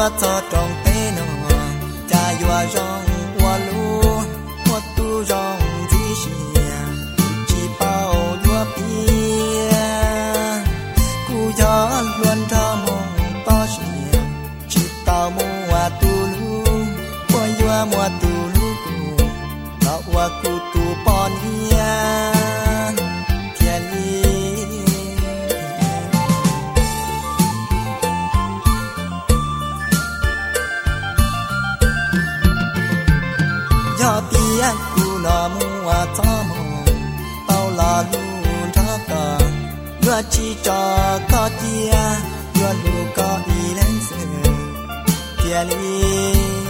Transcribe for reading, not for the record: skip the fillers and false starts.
mua cho trong tê nó cha yua rong hoa lu hoa tu rong dĩ xìa chỉ bao yua bia cu gió luôn cho mong to xìa chỉ tao mua tu lu hoa yua mua tu lu cu tao hoa cu tu bon ia thiên li tia cu nó mua cho mong tao là luôn cho cả vừa chỉ cho có tia vừa lu có ý lên sự thiên ý